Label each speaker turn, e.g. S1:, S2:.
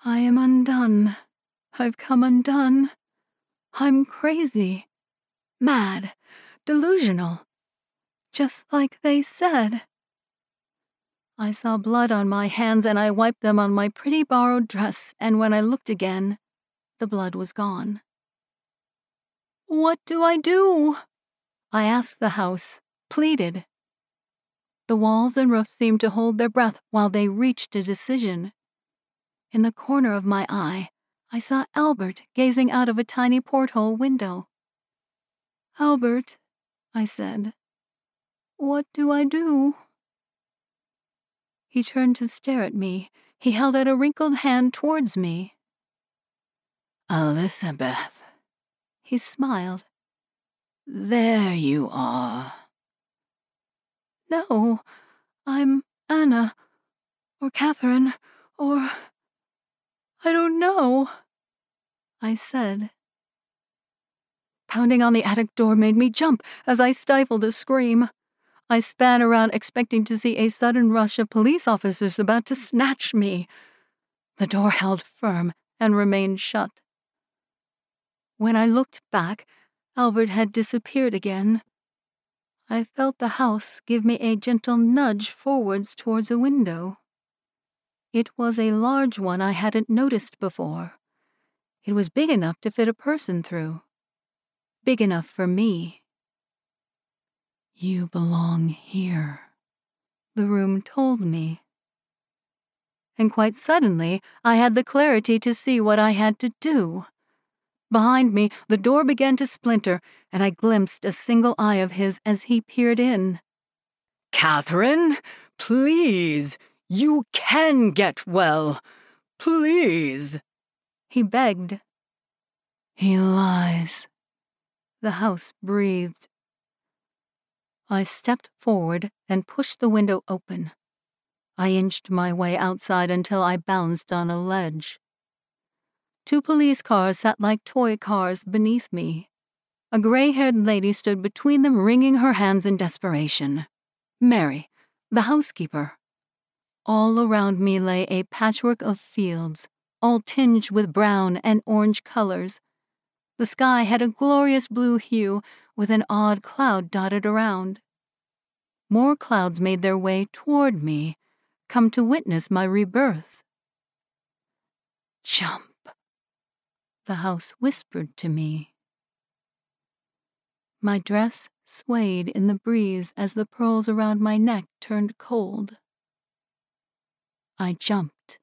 S1: I am undone. I've come undone. I'm crazy, mad, delusional, just like they said. I saw blood on my hands and I wiped them on my pretty borrowed dress, and when I looked again, the blood was gone. What do I do? I asked the house, pleaded. The walls and roof seemed to hold their breath while they reached a decision. In the corner of my eye, I saw Albert gazing out of a tiny porthole window. Albert, I said, what do I do? He turned to stare at me. He held out a wrinkled hand towards me. Elizabeth, he smiled. There you are. No, I'm Anna, or Catherine, or I don't know, I said. Pounding on the attic door made me jump as I stifled a scream. I span around expecting to see a sudden rush of police officers about to snatch me. The door held firm and remained shut. When I looked back, Albert had disappeared again. I felt the house give me a gentle nudge forwards towards a window. It was a large one I hadn't noticed before. It was big enough to fit a person through. Big enough for me. You belong here, the room told me. And quite suddenly, I had the clarity to see what I had to do. Behind me, the door began to splinter, and I glimpsed a single eye of his as he peered in. Catherine, please, you can get well. Please, he begged. He lies, the house breathed. I stepped forward and pushed the window open. I inched my way outside until I balanced on a ledge. 2 police cars sat like toy cars beneath me. A gray-haired lady stood between them, wringing her hands in desperation. Mary, the housekeeper. All around me lay a patchwork of fields, all tinged with brown and orange colors. The sky had a glorious blue hue with an odd cloud dotted around. More clouds made their way toward me, come to witness my rebirth. Jump, the house whispered to me. My dress swayed in the breeze as the pearls around my neck turned cold. I jumped.